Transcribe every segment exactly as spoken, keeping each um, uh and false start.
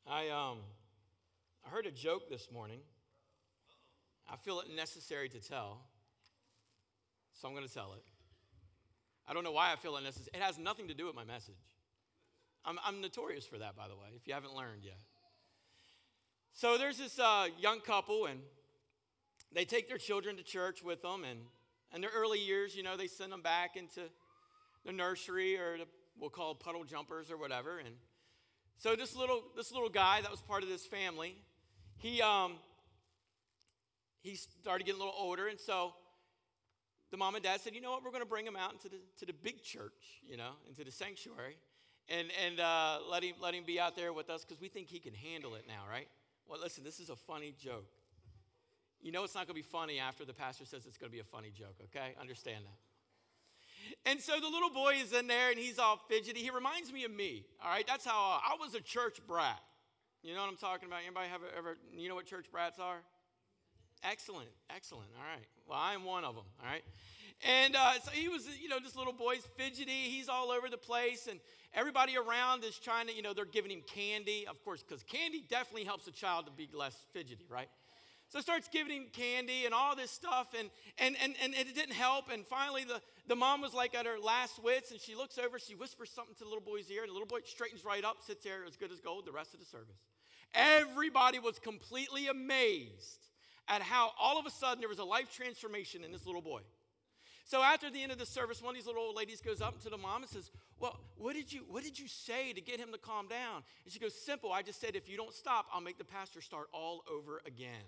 I um I heard a joke this morning. I feel it necessary to tell, so I'm going to tell it. I don't know why I feel it necessary. It has nothing to do with my message. I'm, I'm notorious for that, by the way, if you haven't learned yet. So there's this uh, young couple, and they take their children to church with them, and in their early years, you know, they send them back into the nursery or the, we'll call it puddle jumpers or whatever. And so this little this little guy that was part of this family, he um he started getting a little older, and so the mom and dad said, you know what, we're going to bring him out into the to the big church, you know, into the sanctuary, and and uh, let him let him be out there with us because we think he can handle it now, right? Well, listen, this is a funny joke. You know it's not going to be funny after the pastor says it's going to be a funny joke, okay? Understand that. And so the little boy is in there, and he's all fidgety. He reminds me of me, all right? That's how uh, I was a church brat. You know what I'm talking about? Anybody have ever, you know what church brats are? Excellent, excellent, all right. Well, I'm one of them, all right? And uh, so he was, you know, this little boy's fidgety. He's all over the place, and everybody around is trying to, you know, they're giving him candy, of course, because candy definitely helps a child to be less fidgety, right? So starts giving him candy and all this stuff, and and and, and it didn't help. And finally, the, the mom was like at her last wits, and she looks over, she whispers something to the little boy's ear, and the little boy straightens right up, sits there as good as gold the rest of the service. Everybody was completely amazed at how all of a sudden there was a life transformation in this little boy. So after the end of the service, one of these little old ladies goes up to the mom and says, well, what did you what did you say to get him to calm down? And she goes, simple, I just said, if you don't stop, I'll make the pastor start all over again.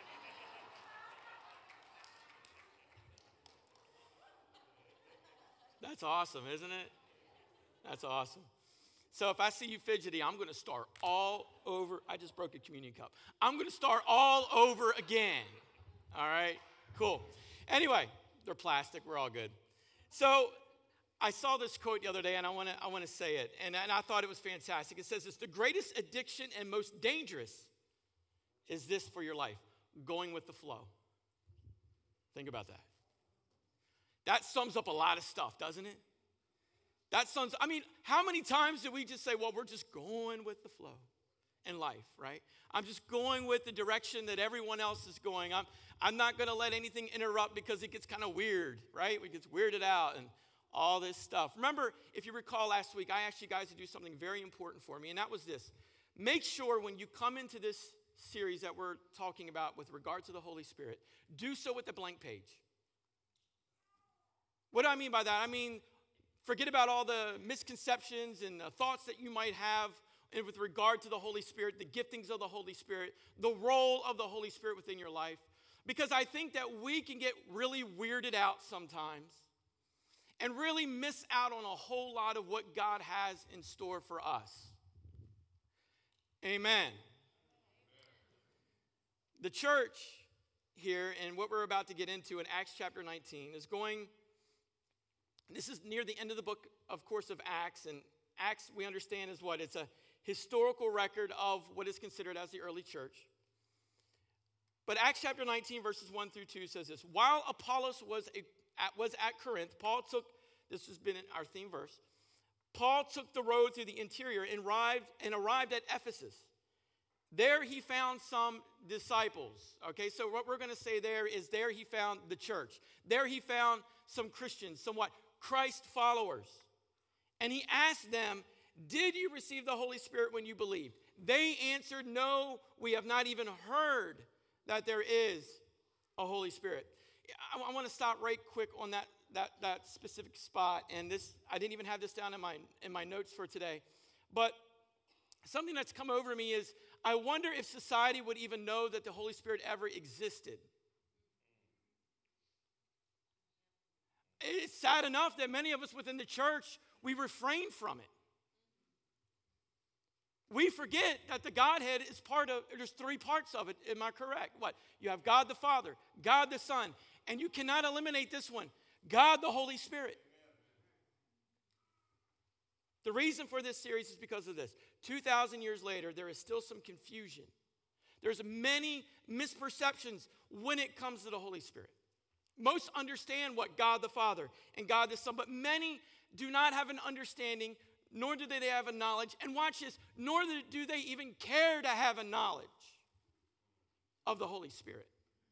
That's awesome, isn't it? That's awesome. So if I see you fidgety, I'm going to start all over. I just broke a communion cup. I'm going to start all over again. All right? Cool. Anyway, they're plastic. We're all good. So I saw this quote the other day, and I want to I want to say it. And, and I thought it was fantastic. It says this: the greatest addiction and most dangerous is this for your life: going with the flow. Think about that. That sums up a lot of stuff, doesn't it? That sums, I mean, how many times do we just say, well, we're just going with the flow in life, right? I'm just going with the direction that everyone else is going. I'm, I'm not going to let anything interrupt because it gets kind of weird, right? It gets weirded out and all this stuff. Remember, if you recall last week, I asked you guys to do something very important for me, and that was this. Make sure when you come into this series that we're talking about with regard to the Holy Spirit, do so with a blank page. What do I mean by that? I mean, forget about all the misconceptions and the thoughts that you might have with regard to the Holy Spirit, the giftings of the Holy Spirit, the role of the Holy Spirit within your life. Because I think that we can get really weirded out sometimes and really miss out on a whole lot of what God has in store for us. Amen. The church here, and what we're about to get into in Acts chapter nineteen, is going... This is near the end of the book, of course, of Acts. And Acts, we understand, is what? It's a historical record of what is considered as the early church. But Acts chapter nineteen, verses one through two says this. While Apollos was, a, at, was at Corinth, Paul took, this has been in our theme verse, Paul took the road through the interior and arrived, and arrived at Ephesus. There he found some disciples. Okay, so what we're going to say there is there he found the church. There he found some Christians, somewhat Christ followers. And he asked them, did you receive the Holy Spirit when you believed? They answered, no, we have not even heard that there is a Holy Spirit. I, I want to stop right quick on that, that, that specific spot. And this, I didn't even have this down in my, in my notes for today. But something that's come over me is, I wonder if society would even know that the Holy Spirit ever existed. It's sad enough that many of us within the church, we refrain from it. We forget that the Godhead is part of, there's three parts of it, am I correct? What? You have God the Father, God the Son, and you cannot eliminate this one, God the Holy Spirit. The reason for this series is because of this. two thousand years later, there is still some confusion. There's many misperceptions when it comes to the Holy Spirit. Most understand what God the Father and God the Son, but many do not have an understanding nor do they have a knowledge. And watch this, nor do they even care to have a knowledge of the Holy Spirit.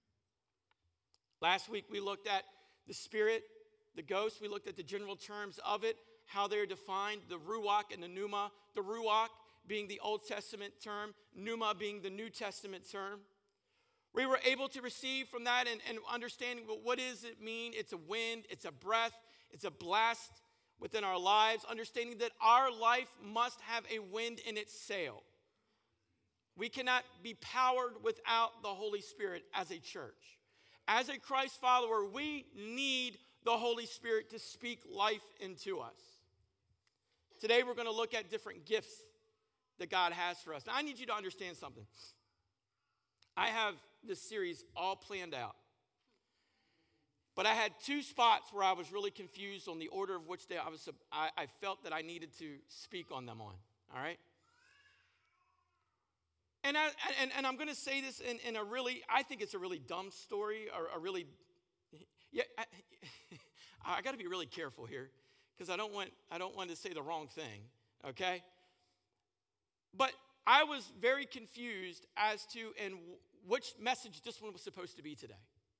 Last week we looked at the Spirit, the ghost. We looked at the general terms of it, how they're defined, the ruach and the pneuma. The ruach being the Old Testament term, pneuma being the New Testament term. We were able to receive from that and, and understanding, well, what does it mean? It's a wind, it's a breath, it's a blast within our lives. Understanding that our life must have a wind in its sail. We cannot be powered without the Holy Spirit as a church. As a Christ follower, we need the Holy Spirit to speak life into us. Today we're going to look at different gifts that God has for us. Now I need you to understand something. I have this series all planned out. But I had two spots where I was really confused on the order of which they, I, was, I, I felt that I needed to speak on them on. All right? And, I, and, and I'm going to say this in, in a really, I think it's a really dumb story, or a really, yeah, I, I got to be really careful here because I don't want, I don't want to say the wrong thing, okay? But I was very confused as to in which message this one was supposed to be today.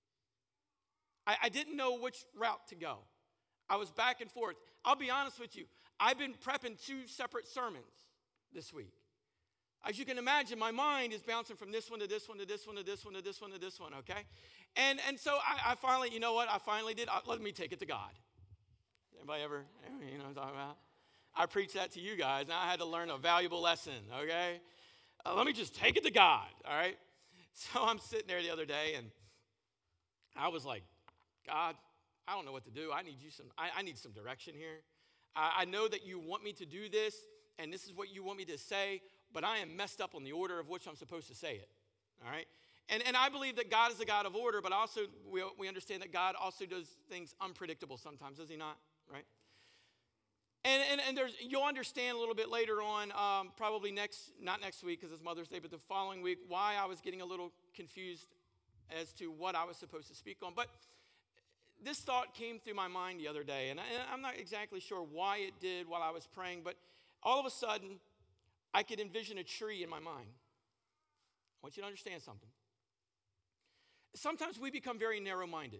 I, I didn't know which route to go. I was back and forth. I'll be honest with you. I've been prepping two separate sermons this week. As you can imagine, my mind is bouncing from this one to this one to this one to this one to this one to this one, okay? And and so I, I finally, you know what? I finally did. I, let me take it to God. Anybody ever, you know what I'm talking about? I preached that to you guys, and I had to learn a valuable lesson, okay? Uh, let me just take it to God, all right? So I'm sitting there the other day, and I was like, God, I don't know what to do. I need you some, I, I need some direction here. I, I know that you want me to do this, and this is what you want me to say, but I am messed up on the order of which I'm supposed to say it, all right? And, and I believe that God is a God of order, but also we, we understand that God also does things unpredictable sometimes, does he not, right? And, and, and there's, you'll understand a little bit later on, um, probably next, not next week because it's Mother's Day, but the following week, why I was getting a little confused as to what I was supposed to speak on. But this thought came through my mind the other day, and, I, and I'm not exactly sure why it did while I was praying, but all of a sudden, I could envision a tree in my mind. I want you to understand something. Sometimes we become very narrow-minded.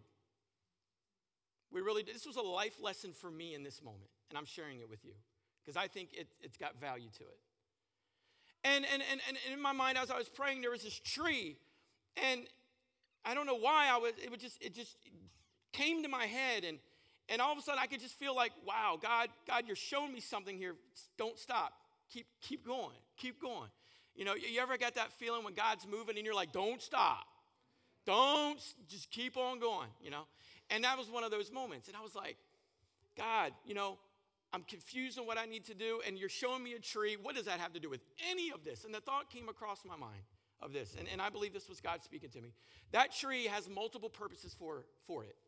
We really, this was a life lesson for me in this moment, and I'm sharing it with you because I think it, it's got value to it. And, and, and, and in my mind, as I was praying, there was this tree, and I don't know why I was, it would just, it just came to my head, and, and all of a sudden I could just feel like, wow, God, God, you're showing me something here. Don't stop. Keep, keep going. Keep going. You know, you ever got that feeling when God's moving and you're like, don't stop. Don't, just keep on going, you know. And that was one of those moments. And I was like, God, you know, I'm confused on what I need to do, and you're showing me a tree. What does that have to do with any of this? And the thought came across my mind of this, and, and I believe this was God speaking to me. That tree has multiple purposes for, for it.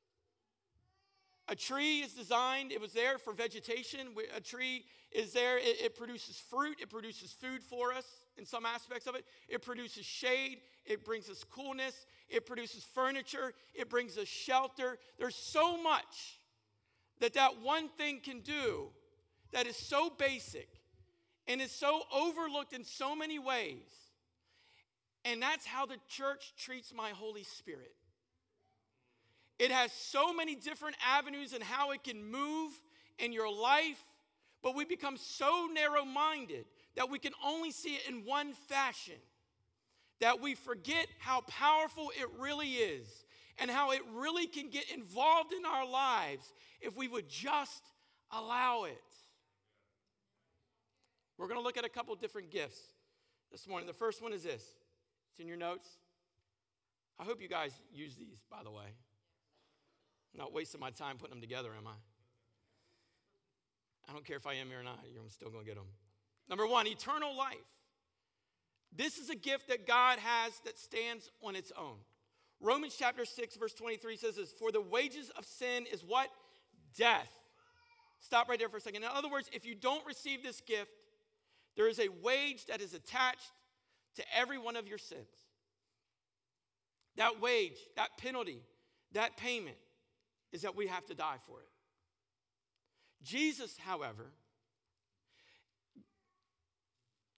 A tree is designed, it was there for vegetation. A tree is there, it, it produces fruit, it produces food for us in some aspects of it. It produces shade, it brings us coolness, it produces furniture, it brings us shelter. There's so much that that one thing can do that is so basic and is so overlooked in so many ways. And that's how the church treats my Holy Spirit. It has so many different avenues in how it can move in your life, but we become so narrow-minded that we can only see it in one fashion, that we forget how powerful it really is and how it really can get involved in our lives if we would just allow it. We're going to look at a couple different gifts this morning. The first one is this. It's in your notes. I hope you guys use these, by the way. I'm not wasting my time putting them together, am I? I don't care if I am here or not. You're still going to get them. Number one, eternal life. This is a gift that God has that stands on its own. Romans chapter six, verse twenty-three says this, for the wages of sin is what? Death. Stop right there for a second. In other words, if you don't receive this gift, there is a wage that is attached to every one of your sins. That wage, that penalty, that payment is that we have to die for it. Jesus, however,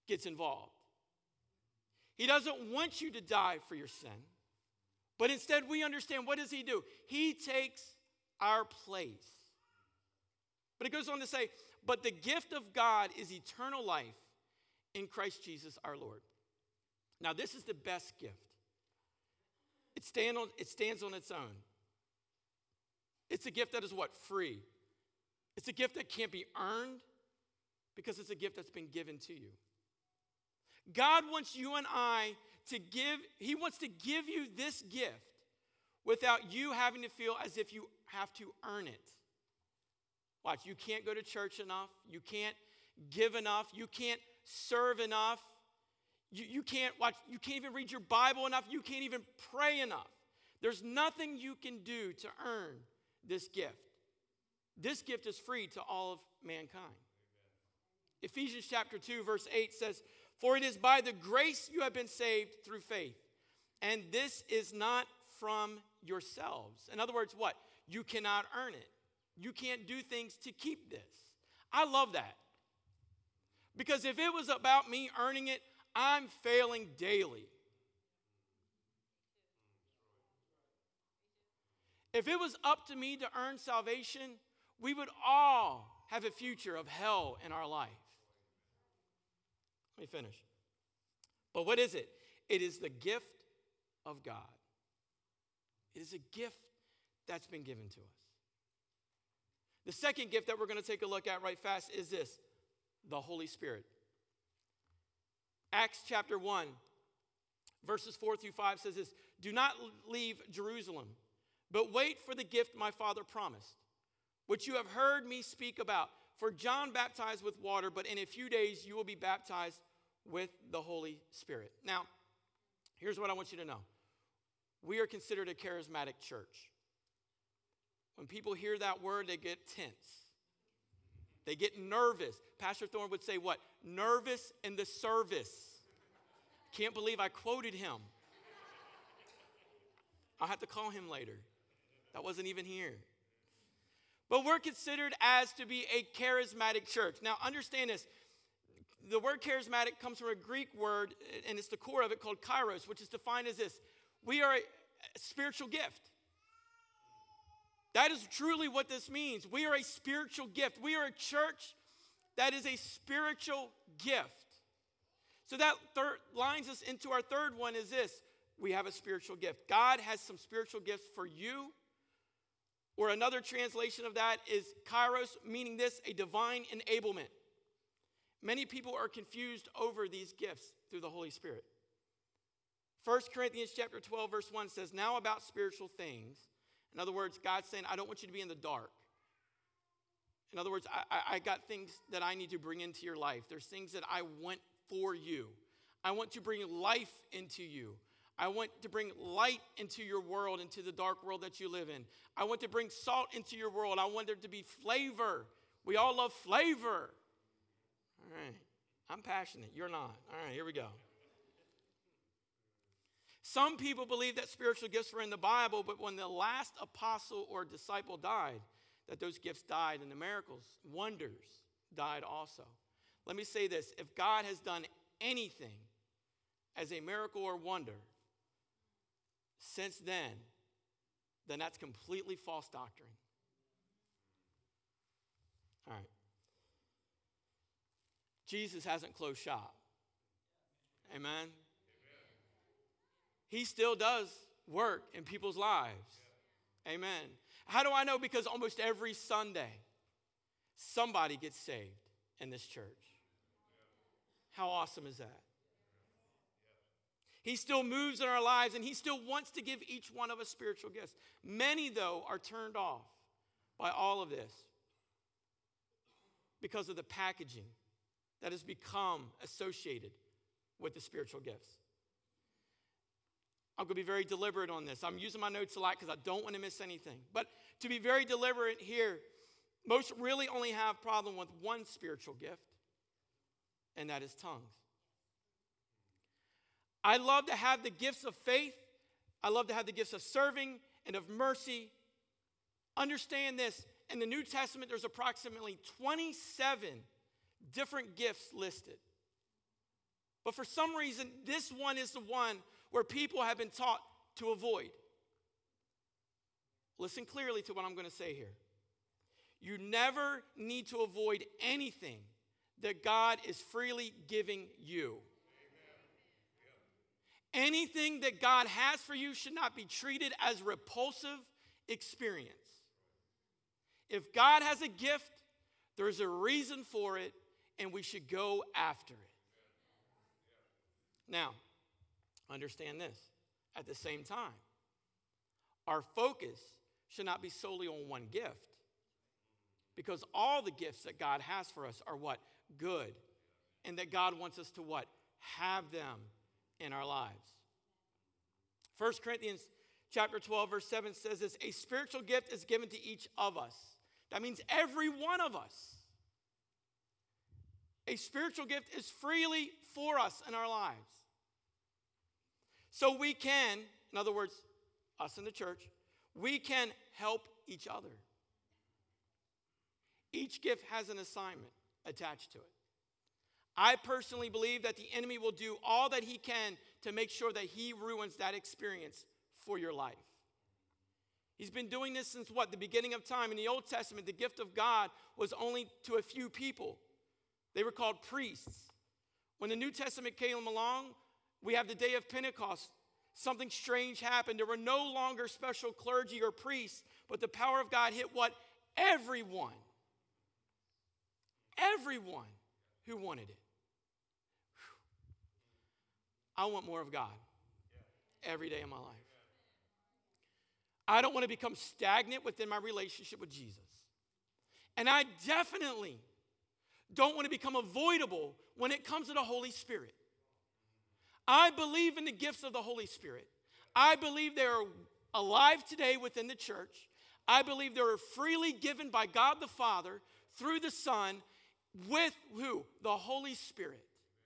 gets involved. He doesn't want you to die for your sin. But instead, we understand, what does he do? He takes our place. But it goes on to say, but the gift of God is eternal life in Christ Jesus our Lord. Now, this is the best gift. It, stand on, it stands on its own. It's a gift that is what? Free. It's a gift that can't be earned because it's a gift that's been given to you. God wants you and I to give, he wants to give you this gift without you having to feel as if you have to earn it. Watch, you can't go to church enough. You can't give enough. You can't serve enough. You, you can't watch, you can't even read your Bible enough. You can't even pray enough. There's nothing you can do to earn this gift. This gift is free to all of mankind. Amen. Ephesians chapter two, verse eight says, for it is by the grace you have been saved through faith. And this is not from yourselves. In other words, what? You cannot earn it. You can't do things to keep this. I love that. Because if it was about me earning it, I'm failing daily. If it was up to me to earn salvation, we would all have a future of hell in our life. Let me finish. But what is it? It is the gift of God. It is a gift that's been given to us. The second gift that we're going to take a look at right fast is this, the Holy Spirit. Acts chapter one, verses four through five says this, do not leave Jerusalem, but wait for the gift my Father promised, which you have heard me speak about. For John baptized with water, but in a few days you will be baptized with the Holy Spirit. Now, here's what I want you to know. We are considered a charismatic church. When people hear that word, they get tense. They get nervous. Pastor Thorne would say what? Nervous in the service. Can't believe I quoted him. I'll have to call him later. That wasn't even here. But we're considered as to be a charismatic church. Now, understand this. The word charismatic comes from a Greek word, and it's the core of it, called kairos, which is defined as this. We are a spiritual gift. That is truly what this means. We are a spiritual gift. We are a church that is a spiritual gift. So that third, lines us into our third one is this. We have a spiritual gift. God has some spiritual gifts for you. Or another translation of that is kairos, meaning this, a divine enablement. Many people are confused over these gifts through the Holy Spirit. First Corinthians chapter twelve, verse one says, now about spiritual things. In other words, God's saying, I don't want you to be in the dark. In other words, I, I, I got things that I need to bring into your life. There's things that I want for you. I want to bring life into you. I want to bring light into your world, into the dark world that you live in. I want to bring salt into your world. I want there to be flavor. We all love flavor. All right. I'm passionate. You're not. All right, here we go. Some people believe that spiritual gifts were in the Bible, but when the last apostle or disciple died, that those gifts died and the miracles, wonders died also. Let me say this. If God has done anything as a miracle or wonder since then, then that's completely false doctrine. All right. Jesus hasn't closed shop. Amen. He still does work in people's lives. Amen. How do I know? Because almost every Sunday, somebody gets saved in this church. How awesome is that? He still moves in our lives, and he still wants to give each one of us spiritual gifts. Many, though, are turned off by all of this because of the packaging that has become associated with the spiritual gifts. I'm going to be very deliberate on this. I'm using my notes a lot because I don't want to miss anything. But to be very deliberate here, most really only have problem with one spiritual gift, and that is tongues. I love to have the gifts of faith. I love to have the gifts of serving and of mercy. Understand this. In the New Testament, there's approximately twenty-seven different gifts listed. But for some reason, this one is the one where people have been taught to avoid. Listen clearly to what I'm going to say here. You never need to avoid anything that God is freely giving you. Amen. Anything that God has for you should not be treated as a repulsive experience. If God has a gift, there's a reason for it, and we should go after it. Now, understand this. At the same time, our focus should not be solely on one gift, because all the gifts that God has for us are what? Good. And that God wants us to what? Have them in our lives. First Corinthians chapter twelve, verse seven says this: a spiritual gift is given to each of us. That means every one of us. A spiritual gift is freely for us in our lives. So we can, in other words, us in the church, we can help each other. Each gift has an assignment attached to it. I personally believe that the enemy will do all that he can to make sure that he ruins that experience for your life. He's been doing this since what? The beginning of time. In the Old Testament, the gift of God was only to a few people. They were called priests. When the New Testament came along, we have the day of Pentecost. Something strange happened. There were no longer special clergy or priests, but the power of God hit what? Everyone. Everyone who wanted it. I want more of God every day of my life. I don't want to become stagnant within my relationship with Jesus. And I definitely don't want to become avoidable when it comes to the Holy Spirit. I believe in the gifts of the Holy Spirit. I believe they are alive today within the church. I believe they are freely given by God the Father through the Son with who? The Holy Spirit.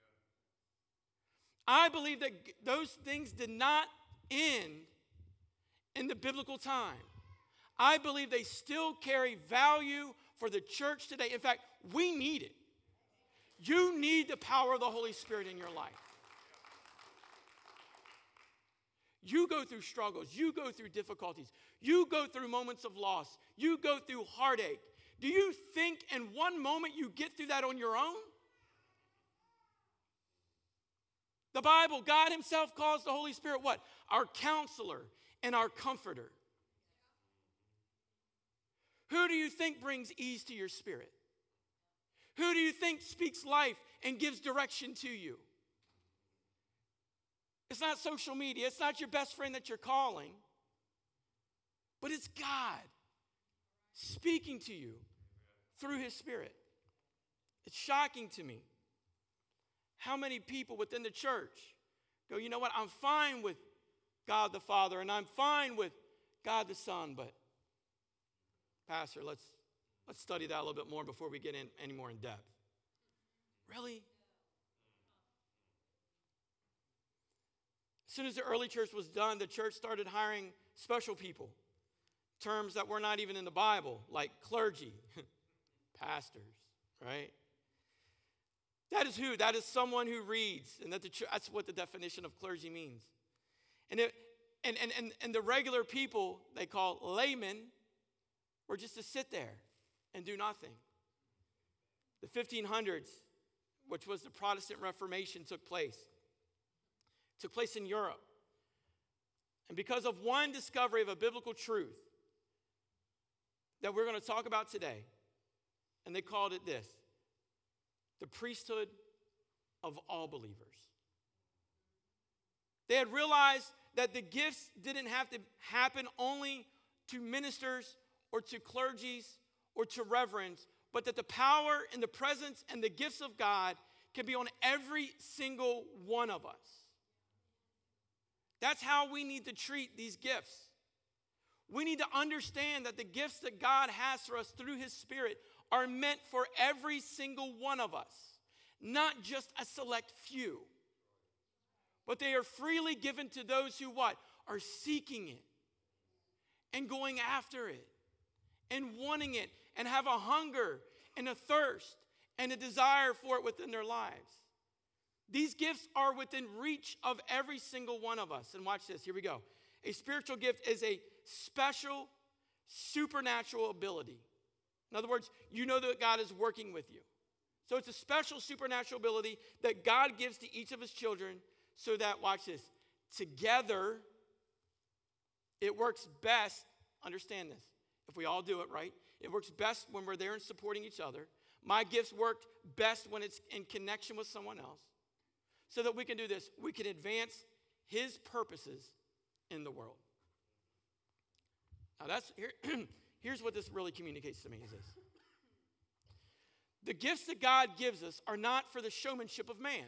I believe that those things did not end in the biblical time. I believe they still carry value for the church today. In fact, we need it. You need the power of the Holy Spirit in your life. You go through struggles. You go through difficulties. You go through moments of loss. You go through heartache. Do you think in one moment you get through that on your own? The Bible, God himself calls the Holy Spirit what? Our counselor and our comforter. Who do you think brings ease to your spirit? Who do you think speaks life and gives direction to you? It's not social media. It's not your best friend that you're calling. But it's God speaking to you through his Spirit. It's shocking to me how many people within the church go, you know what, I'm fine with God the Father and I'm fine with God the Son, but Pastor, let's let's study that a little bit more before we get in any more in depth. Really? As soon as the early church was done, the church started hiring special people. Terms that were not even in the Bible, like clergy, pastors, right? That is who? That is someone who reads. And that the, that's what the definition of clergy means. And, it, and, and, and, and the regular people they call laymen were just to sit there and do nothing. The fifteen hundreds, which was the Protestant Reformation, took place. It took place in Europe. And because of one discovery of a biblical truth that we're going to talk about today, and they called it this: the priesthood of all believers. They had realized that the gifts didn't have to happen only to ministers or to clergies or to reverends, but that the power and the presence and the gifts of God can be on every single one of us. That's how we need to treat these gifts. We need to understand that the gifts that God has for us through his Spirit are meant for every single one of us, not just a select few. But they are freely given to those who what? Are seeking it and going after it and wanting it and have a hunger and a thirst and a desire for it within their lives. These gifts are within reach of every single one of us. And watch this. Here we go. A spiritual gift is a special, supernatural ability. In other words, you know that God is working with you. So it's a special supernatural ability that God gives to each of his children so that, watch this, together it works best. Understand this. If we all do it right, it works best when we're there and supporting each other. My gifts worked best when it's in connection with someone else. So that we can do this. We can advance his purposes in the world. Now that's here, here's what this really communicates to me is this. The gifts that God gives us are not for the showmanship of man.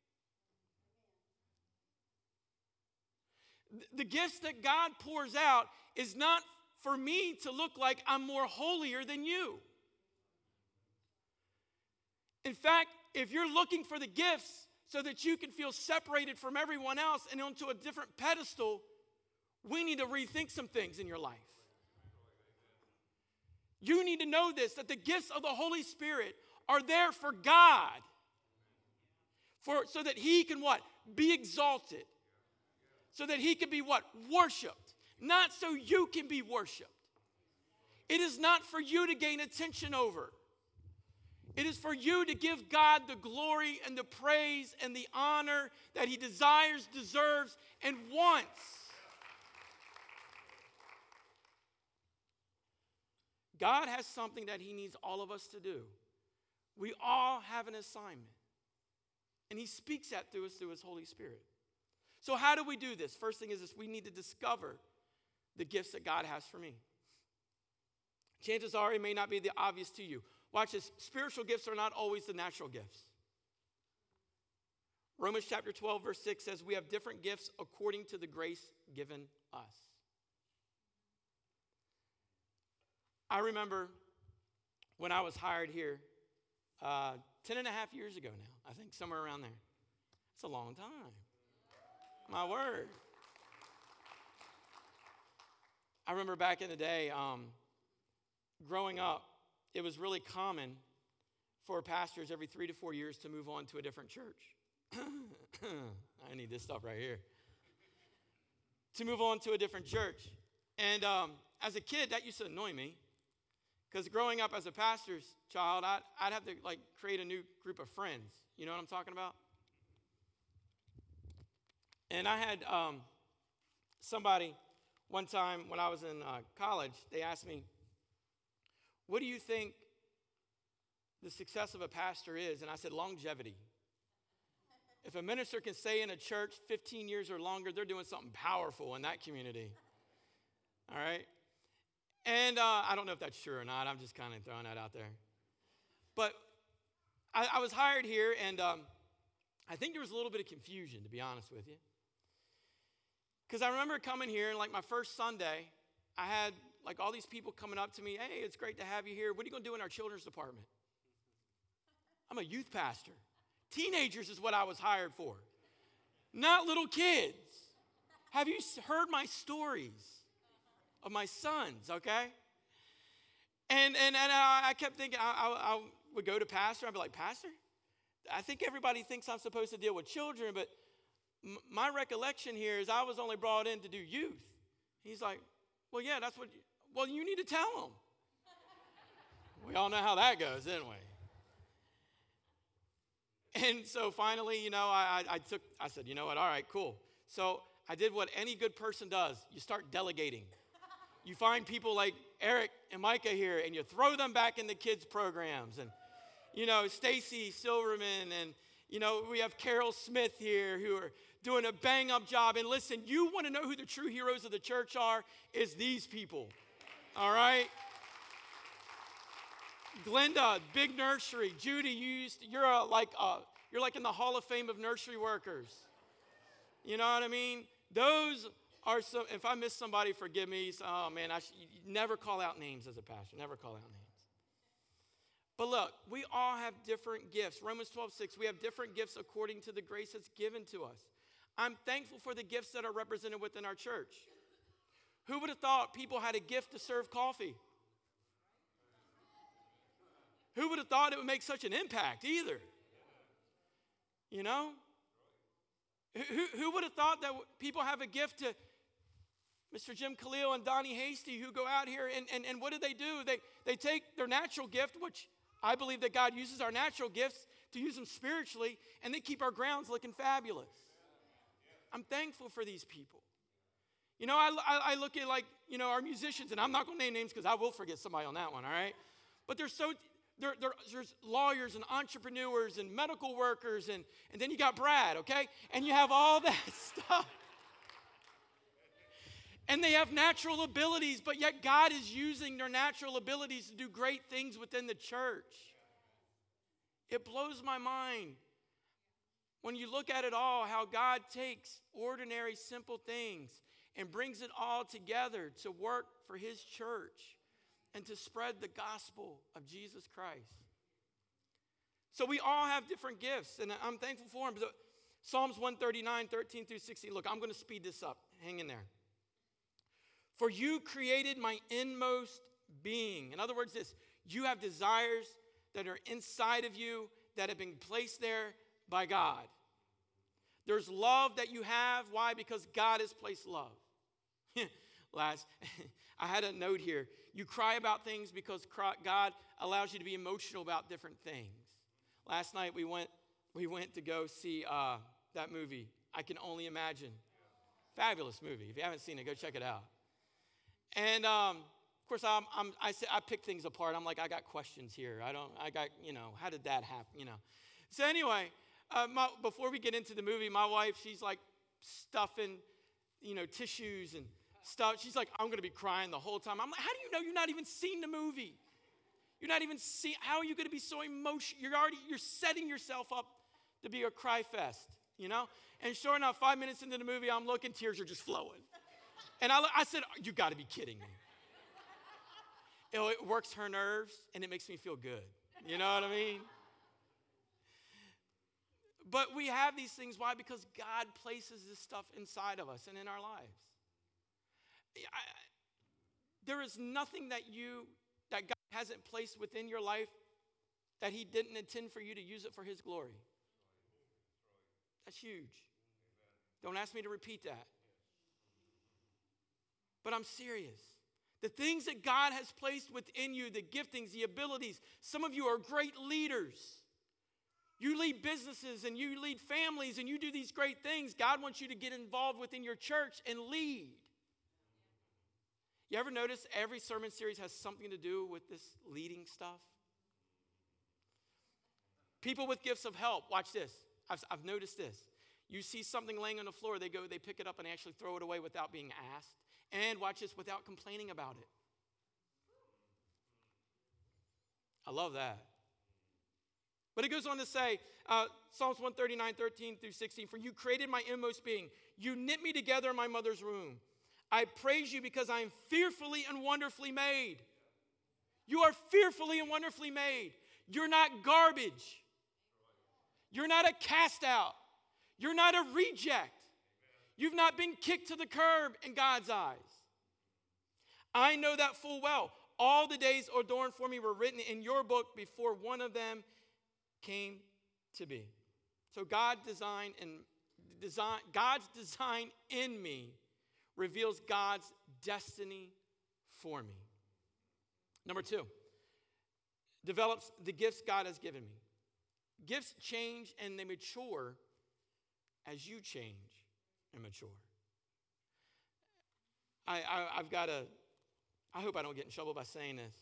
The gifts that God pours out is not for me to look like I'm more holier than you. In fact, if you're looking for the gifts so that you can feel separated from everyone else and onto a different pedestal, we need to rethink some things in your life. You need to know this, that the gifts of the Holy Spirit are there for God. For, so that he can what? Be exalted. So that he can be what? Worshipped. Not so you can be worshipped. It is not for you to gain attention over. It is for you to give God the glory and the praise and the honor that he desires, deserves, and wants. God has something that he needs all of us to do. We all have an assignment. And he speaks that through us through his Holy Spirit. So how do we do this? First thing is this, we need to discover the gifts that God has for me. Chances are it may not be the obvious to you. Watch this. Spiritual gifts are not always the natural gifts. Romans chapter twelve, verse six says we have different gifts according to the grace given us. I remember when I was hired here, uh, ten and a half years ago now, I think, somewhere around there. It's a long time. My word. I remember back in the day, um, growing up, it was really common for pastors every three to four years to move on to a different church. I need this stuff right here. To move on to a different church. And um, as a kid, that used to annoy me. Because growing up as a pastor's child, I'd, I'd have to like create a new group of friends. You know what I'm talking about? And I had um, somebody one time when I was in uh, college, they asked me, what do you think the success of a pastor is? And I said, longevity. If a minister can stay in a church fifteen years or longer, they're doing something powerful in that community. All right? And uh, I don't know if that's true or not. I'm just kind of throwing that out there. But I, I was hired here, and um, I think there was a little bit of confusion, to be honest with you. Because I remember coming here, and like my first Sunday, I had like all these people coming up to me, hey, it's great to have you here. What are you going to do in our children's department? I'm a youth pastor. Teenagers is what I was hired for, not little kids. Have you heard my stories of my sons, okay? And and, and I, I kept thinking, I, I, I would go to pastor. I'd be like, Pastor, I think everybody thinks I'm supposed to deal with children, but m- my recollection here is I was only brought in to do youth. He's like, well, yeah, that's what, you, well, you need to tell them. We all know how that goes, didn't we? And so finally, you know, I, I, I took, I said, you know what, all right, cool. So I did what any good person does. You start delegating. You find people like Eric and Micah here, and you throw them back in the kids' programs. And, you know, Stacy Silverman, and, you know, we have Carol Smith here who are doing a bang-up job. And listen, you want to know who the true heroes of the church are? Is these people, all right? Glenda, big nursery. Judy, you used to, you're a, like a, you're like in the Hall of Fame of nursery workers. You know what I mean? Those are some. If I miss somebody, forgive me. So, oh man, I should, never call out names as a pastor. Never call out names. But look, we all have different gifts. Romans twelve six. We have different gifts according to the grace that's given to us. I'm thankful for the gifts that are represented within our church. Who would have thought people had a gift to serve coffee? Who would have thought it would make such an impact either? You know? Who, who would have thought that people have a gift to Mister Jim Khalil and Donnie Hasty who go out here and, and, and what do they do? They, they take their natural gift, which I believe that God uses our natural gifts to use them spiritually, and they keep our grounds looking fabulous. I'm thankful for these people. You know, I, I, I look at like, you know, our musicians, and I'm not going to name names because I will forget somebody on that one, all right? But they're so, they're, they're, there's lawyers and entrepreneurs and medical workers, and, and then you got Brad, okay? And you have all that stuff. And they have natural abilities, but yet God is using their natural abilities to do great things within the church. It blows my mind when you look at it all, how God takes ordinary, simple things and brings it all together to work for his church and to spread the gospel of Jesus Christ. So we all have different gifts, and I'm thankful for them. Psalms one thirty-nine, thirteen through sixteen. Look, I'm going to speed this up. Hang in there. For you created my inmost being. In other words, this, you have desires that are inside of you that have been placed there by God. There's love that you have. Why? Because God has placed love. Last, I had a note here. You cry about things because God allows you to be emotional about different things. Last night we went, we went to go see uh, that movie, I Can Only Imagine. Fabulous movie. If you haven't seen it, go check it out. And um, of course, I'm, I'm, I say, I pick things apart. I'm like, I got questions here. I don't. I got, you know, how did that happen? You know. So anyway, uh, my, before we get into the movie, my wife, she's like stuffing, you know, tissues and stuff. She's like, I'm going to be crying the whole time. I'm like, how do you know you're not even seen the movie? You're not even seeing. How are you going to be so emotional? You're already. You're setting yourself up to be a cry fest. You know. And sure enough, five minutes into the movie, I'm looking, tears are just flowing. And I, I said, you got to be kidding me. You know, it works her nerves, and it makes me feel good. You know what I mean? But we have these things. Why? Because God places this stuff inside of us and in our lives. I, there is nothing that you, that God hasn't placed within your life that he didn't intend for you to use it for his glory. That's huge. Don't ask me to repeat that. But I'm serious. The things that God has placed within you, the giftings, the abilities. Some of you are great leaders. You lead businesses and you lead families and you do these great things. God wants you to get involved within your church and lead. You ever notice every sermon series has something to do with this leading stuff? People with gifts of help, watch this. I've, I've noticed this. You see something laying on the floor, they go, they pick it up and actually throw it away without being asked. And watch this, without complaining about it. I love that. But it goes on to say, uh, Psalms one thirty-nine, thirteen through sixteen, for you created my inmost being. You knit me together in my mother's womb. I praise you because I am fearfully and wonderfully made. You are fearfully and wonderfully made. You're not garbage. You're not a cast out. You're not a reject. You've not been kicked to the curb in God's eyes. I know that full well. All the days adorned for me were written in your book before one of them came to be. So God designed and design, God's design in me reveals God's destiny for me. Number two, develops the gifts God has given me. Gifts change and they mature as you change and mature. I, I, I've got to, I hope I don't get in trouble by saying this.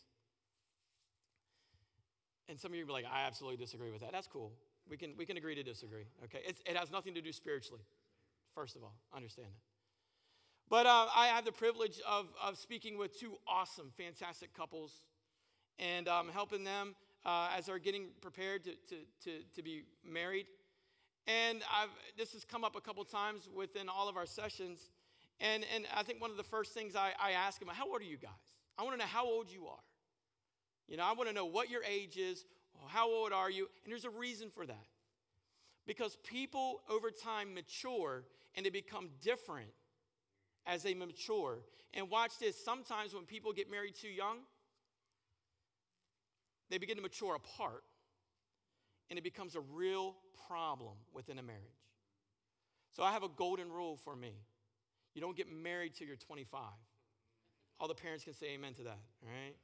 And some of you will be like, I absolutely disagree with that. That's cool. We can, we can agree to disagree, okay? It's, it has nothing to do spiritually, first of all. Understand that. But uh, I have the privilege of, of speaking with two awesome, fantastic couples and um, helping them uh, as they're getting prepared to, to, to, to be married. And I've, this has come up a couple times within all of our sessions. And, and I think one of the first things I, I ask them, how old are you guys? I want to know how old you are. You know, I want to know what your age is, how old are you? And there's a reason for that. Because people over time mature and they become different as they mature. And watch this, sometimes when people get married too young, they begin to mature apart. And it becomes a real problem within a marriage. So I have a golden rule for me. You don't get married till you're twenty-five. All the parents can say amen to that, all right?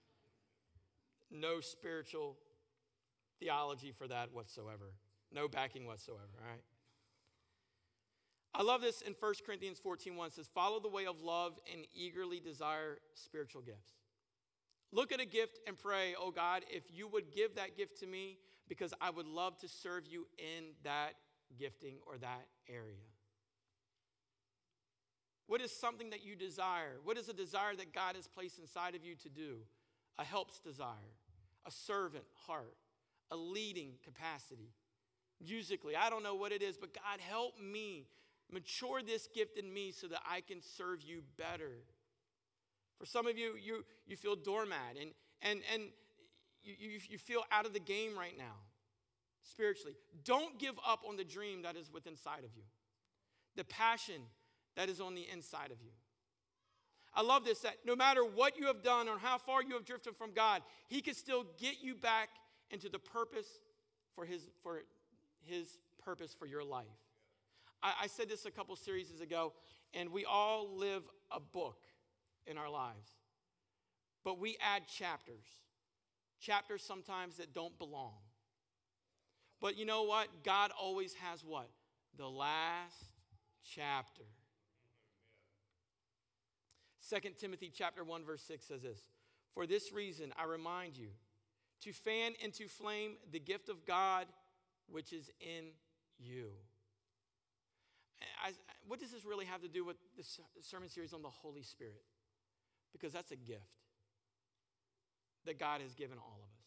No spiritual theology for that whatsoever. No backing whatsoever, all right? I love this in First Corinthians fourteen one. It says, follow the way of love and eagerly desire spiritual gifts. Look at a gift and pray, oh God, if you would give that gift to me, because I would love to serve you in that gifting or that area. What is something that you desire? What is a desire that God has placed inside of you to do? A helps desire, a servant heart, a leading capacity. Musically, I don't know what it is, but God, help me mature this gift in me so that I can serve you better. For some of you, you, you feel doormat and, and, and you, you, you feel out of the game right now, spiritually. Don't give up on the dream that is within inside of you, the passion that is on the inside of you. I love this, that no matter what you have done or how far you have drifted from God, he can still get you back into the purpose for his, for his purpose for your life. I, I said this a couple series ago, and we all live a book in our lives. But we add chapters. Chapters sometimes that don't belong. But you know what? God always has what? The last chapter. Second Timothy chapter one verse six says this. For this reason I remind you to fan into flame the gift of God which is in you. I, what does this really have to do with this sermon series on the Holy Spirit? Because that's a gift that God has given all of us.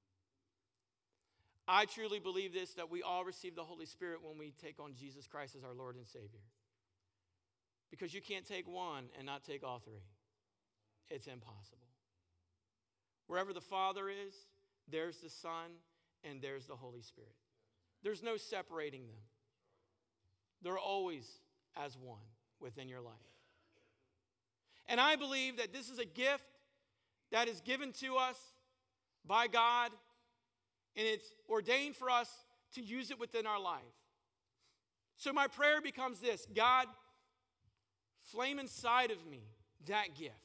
I truly believe this, that we all receive the Holy Spirit when we take on Jesus Christ as our Lord and Savior. Because you can't take one and not take all three. It's impossible. Wherever the Father is, there's the Son and there's the Holy Spirit. There's no separating them. They're always as one within your life. And I believe that this is a gift that is given to us by God, and it's ordained for us to use it within our life. So my prayer becomes this: God, flame inside of me that gift.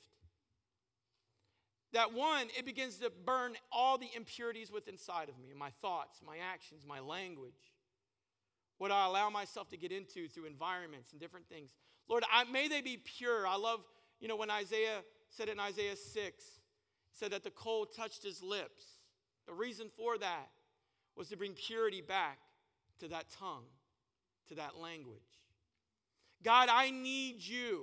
That one, it begins to burn all the impurities within inside of me, my thoughts, my actions, my language. What I allow myself to get into through environments and different things. Lord, I, may they be pure. I love, you know, when Isaiah said in Isaiah six, said that the coal touched his lips. The reason for that was to bring purity back to that tongue, to that language. God, I need you.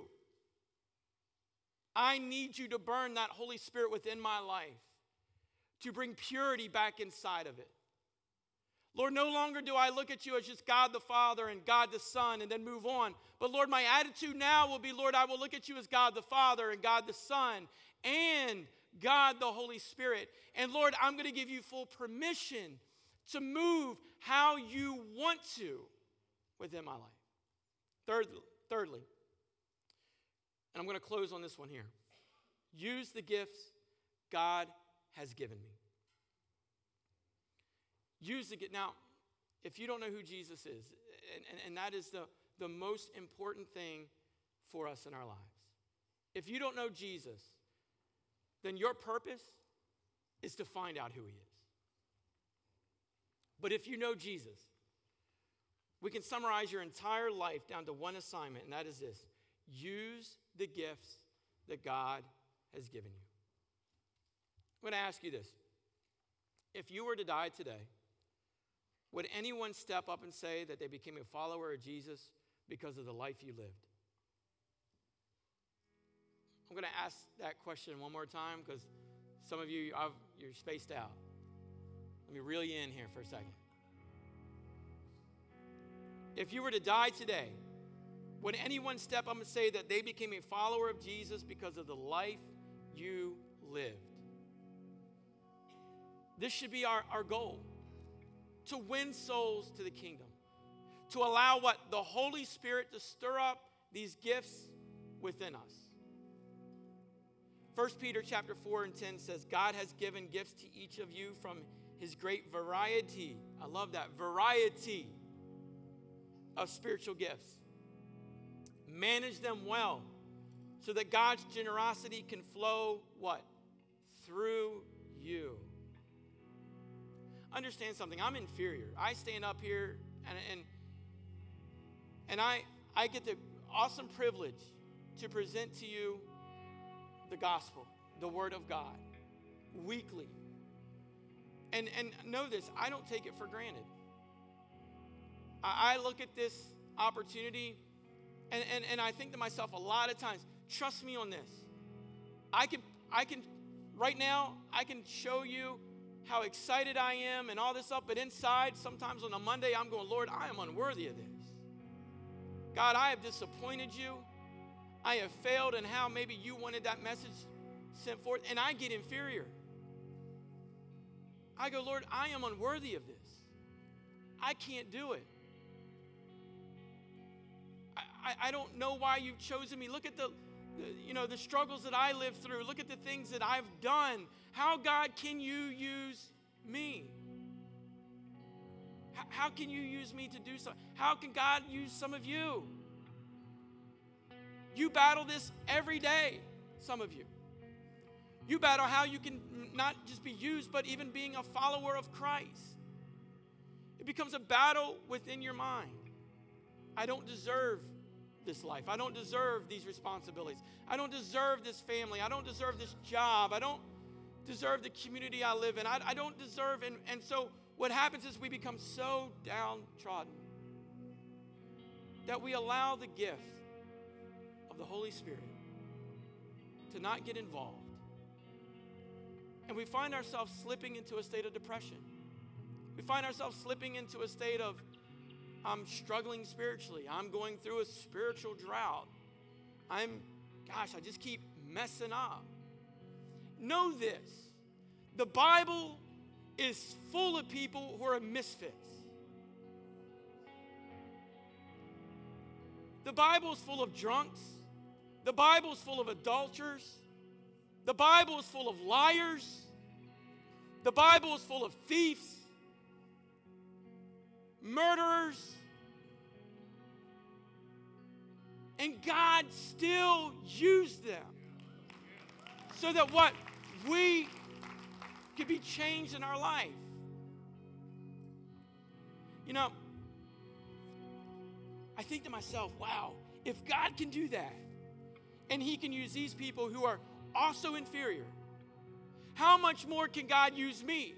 I need you to burn that Holy Spirit within my life, to bring purity back inside of it. Lord, no longer do I look at you as just God the Father and God the Son and then move on. But Lord, my attitude now will be, Lord, I will look at you as God the Father and God the Son and God the Holy Spirit. And Lord, I'm going to give you full permission to move how you want to within my life. Thirdly, thirdly, and I'm going to close on this one here. Use the gifts God has given me. Use the gift. Now, if you don't know who Jesus is, and, and, and that is the, the most important thing for us in our lives. If you don't know Jesus, then your purpose is to find out who he is. But if you know Jesus, we can summarize your entire life down to one assignment, and that is this: use the gifts that God has given you. I'm going to ask you this. If you were to die today, would anyone step up and say that they became a follower of Jesus because of the life you lived? I'm going to ask that question one more time because some of you, I've, you're spaced out. Let me reel you in here for a second. If you were to die today, would anyone step up and say that they became a follower of Jesus because of the life you lived? This should be our, our goal, to win souls to the kingdom, to allow what? The Holy Spirit to stir up these gifts within us. First Peter chapter four and ten says, God has given gifts to each of you from his great variety. I love that, variety of spiritual gifts. Manage them well so that God's generosity can flow what? Through you. Understand something. I'm inferior. I stand up here and and, and I, I get the awesome privilege to present to you the gospel, the word of God, weekly. And, and know this, I don't take it for granted. I, I look at this opportunity and, and, and I think to myself a lot of times, trust me on this. I can, I can, right now, I can show you how excited I am and all this stuff, but inside, sometimes on a Monday, I'm going, Lord, I am unworthy of this. God, I have disappointed you. I have failed in how maybe you wanted that message sent forth, and I get inferior. I go, Lord, I am unworthy of this. I can't do it. I, I, I don't know why you've chosen me. Look at the, the, you know, the struggles that I lived through. Look at the things that I've done. How, God, can you use me? How, how can you use me to do so? How can God use some of you? You battle this every day, some of you. You battle how you can not just be used, but even being a follower of Christ. It becomes a battle within your mind. I don't deserve this life. I don't deserve these responsibilities. I don't deserve this family. I don't deserve this job. I don't deserve the community I live in. I, I don't deserve, and, and so what happens is we become so downtrodden that we allow the gift of the Holy Spirit to not get involved. And we find ourselves slipping into a state of depression. We find ourselves slipping into a state of, I'm struggling spiritually. I'm going through a spiritual drought. I'm, gosh, I just keep messing up. Know this. The Bible is full of people who are misfits. The Bible is full of drunks. The Bible is full of adulterers. The Bible is full of liars. The Bible is full of thieves, murderers. And God still used them so that what? We could be changed in our life. You know, I think to myself, wow, if God can do that, and he can use these people who are also inferior, how much more can God use me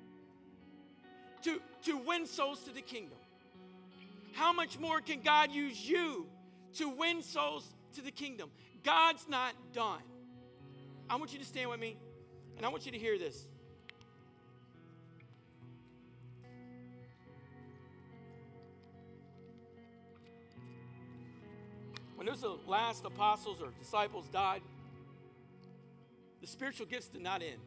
to, to win souls to the kingdom? How much more can God use you to win souls to the kingdom? God's not done. I want you to stand with me, and I want you to hear this. When those last apostles or disciples died, the spiritual gifts did not end,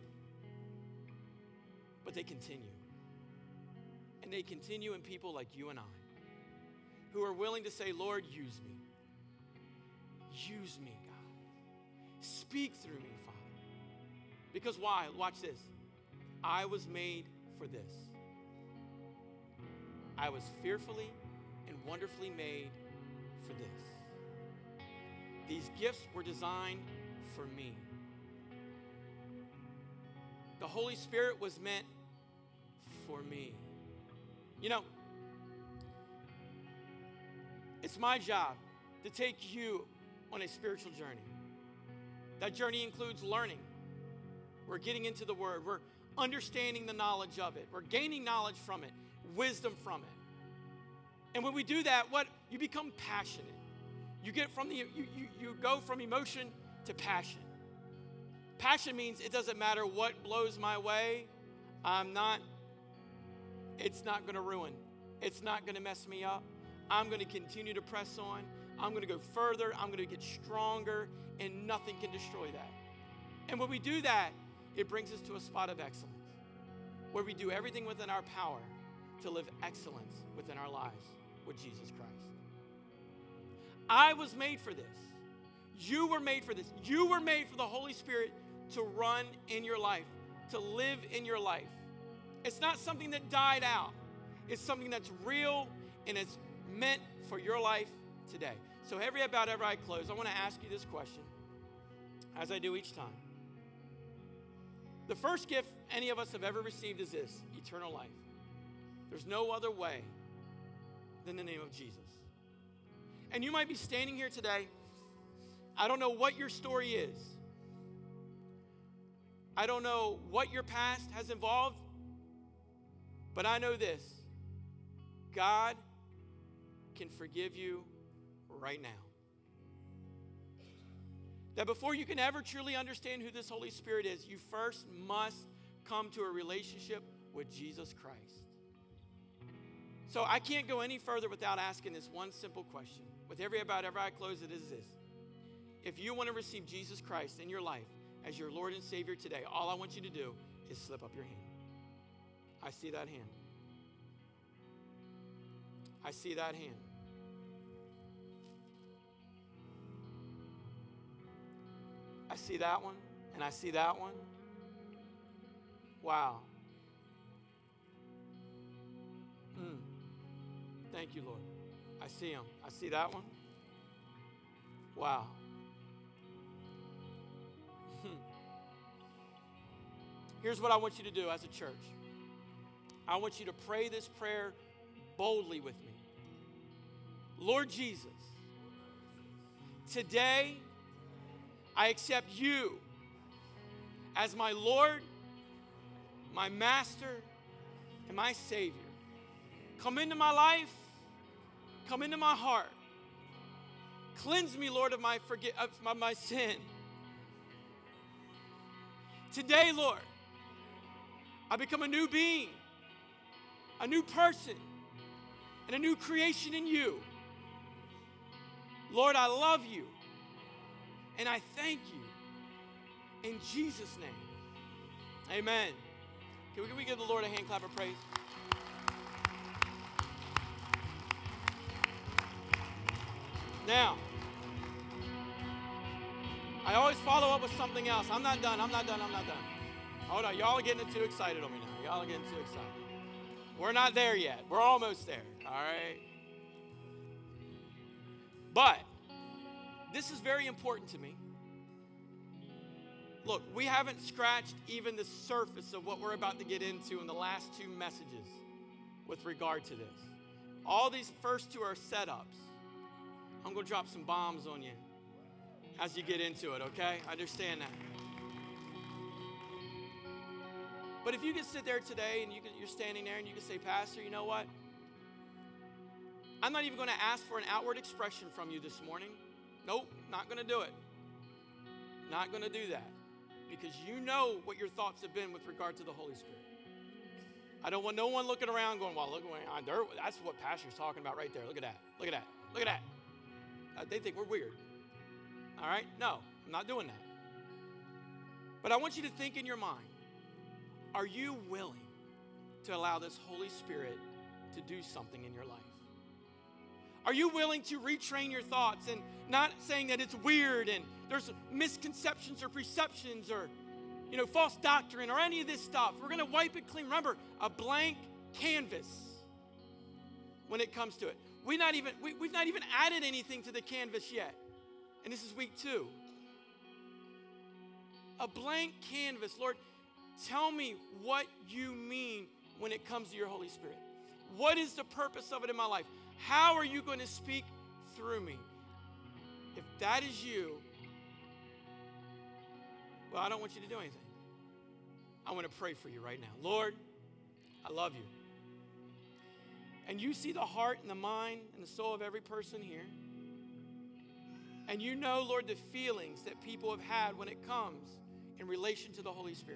but they continue. And they continue in people like you and I, who are willing to say, Lord, use me. Use me, God. Speak through me, Father. Because why? Watch this. I was made for this. I was fearfully and wonderfully made for this. These gifts were designed for me. The Holy Spirit was meant for me. You know, it's my job to take you on a spiritual journey. That journey includes learning. We're getting into the Word. We're understanding the knowledge of it. We're gaining knowledge from it, wisdom from it. And when we do that, what? You become passionate. You get from the you, you, you go from emotion to passion. Passion means it doesn't matter what blows my way. I'm not, it's not going to ruin. It's not going to mess me up. I'm going to continue to press on. I'm going to go further. I'm going to get stronger, and nothing can destroy that. And when we do that, it brings us to a spot of excellence, where we do everything within our power to live excellence within our lives with Jesus Christ. I was made for this. You were made for this. You were made for the Holy Spirit to run in your life, to live in your life. It's not something that died out. It's something that's real, and it's meant for your life today. So every about every eye closed, I want to ask you this question, as I do each time. The first gift any of us have ever received is this: eternal life. There's no other way than the name of Jesus. And you might be standing here today. I don't know what your story is. I don't know what your past has involved, but I know this: God can forgive you right now. That before you can ever truly understand who this Holy Spirit is, you first must come to a relationship with Jesus Christ. So I can't go any further without asking this one simple question. With every about every eye closed, it is this: if you want to receive Jesus Christ in your life as your Lord and Savior today, all I want you to do is slip up your hand. I see that hand. I see that hand. I see that one, and I see that one. Wow. Mm. Thank you, Lord. I see him. I see that one. Wow. Here's what I want you to do as a church. I want you to pray this prayer boldly with me. Lord Jesus, today I accept you as my Lord, my Master, and my Savior. Come into my life. Come into my heart. Cleanse me, Lord, of my, forget, of my, my sin. Today, Lord, I become a new being, a new person, and a new creation in you. Lord, I love you, and I thank you. In Jesus' name, amen. Can we, can we give the Lord a hand clap of praise? Now, I always follow up with something else. I'm not done, I'm not done, I'm not done. Hold on, y'all are getting too excited on me now. Y'all are getting too excited. We're not there yet. We're almost there, all right? But this is very important to me. Look, we haven't scratched even the surface of what we're about to get into in the last two messages with regard to this. All these first two are setups. I'm going to drop some bombs on you as you get into it, okay? I understand that. But if you can sit there today and you can, you're standing there and you can say, Pastor, you know what? I'm not even going to ask for an outward expression from you this morning. Nope, not going to do it. Not going to do that. Because you know what your thoughts have been with regard to the Holy Spirit. I don't want no one looking around going, well, look, that's what Pastor's talking about right there. Look at that. Look at that. Look at that. Uh, they think we're weird. All right? No, I'm not doing that. But I want you to think in your mind, are you willing to allow this Holy Spirit to do something in your life? Are you willing to retrain your thoughts and not saying that it's weird and there's misconceptions or perceptions or, you know, false doctrine or any of this stuff? We're going to wipe it clean. Remember, a blank canvas when it comes to it. We not even, we, we've not even added anything to the canvas yet. And this is week two. A blank canvas. Lord, tell me what you mean when it comes to your Holy Spirit. What is the purpose of it in my life? How are you going to speak through me? If that is you, well, I don't want you to do anything. I want to pray for you right now. Lord, I love you. And you see the heart and the mind and the soul of every person here. And you know, Lord, the feelings that people have had when it comes in relation to the Holy Spirit.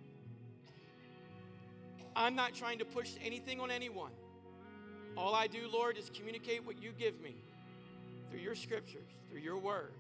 I'm not trying to push anything on anyone. All I do, Lord, is communicate what you give me through your scriptures, through your word.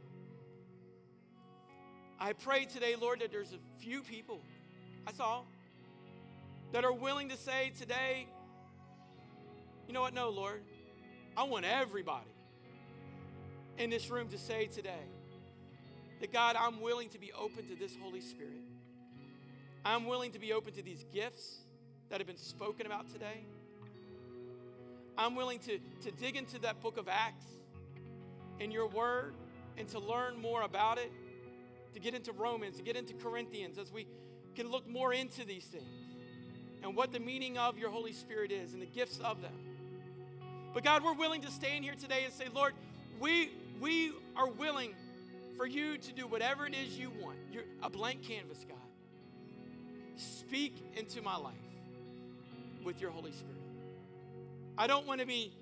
I pray today, Lord, that there's a few people, that's all, that are willing to say today, you know what? No, Lord, I want everybody in this room to say today that, God, I'm willing to be open to this Holy Spirit. I'm willing to be open to these gifts that have been spoken about today. I'm willing to, to dig into that book of Acts in your word and to learn more about it, to get into Romans, to get into Corinthians, as we can look more into these things and what the meaning of your Holy Spirit is and the gifts of them. But God, we're willing to stand here today and say, Lord, we, we are willing for you to do whatever it is you want. You're a blank canvas, God. Speak into my life with your Holy Spirit. I don't want to be,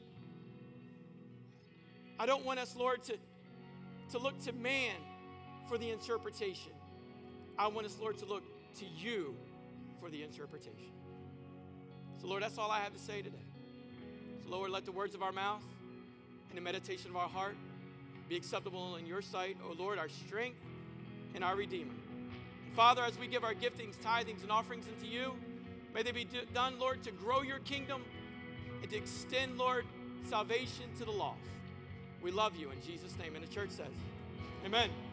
I don't want us, Lord, to, to look to man for the interpretation. I want us, Lord, to look to you for the interpretation. So, Lord, that's all I have to say today. So, Lord, let the words of our mouth and the meditation of our heart be acceptable in your sight, O Lord, our strength and our Redeemer. And Father, as we give our giftings, tithings, and offerings unto you, may they be do- done, Lord, to grow your kingdom and to extend, Lord, salvation to the lost. We love you in Jesus' name. And the church says, amen.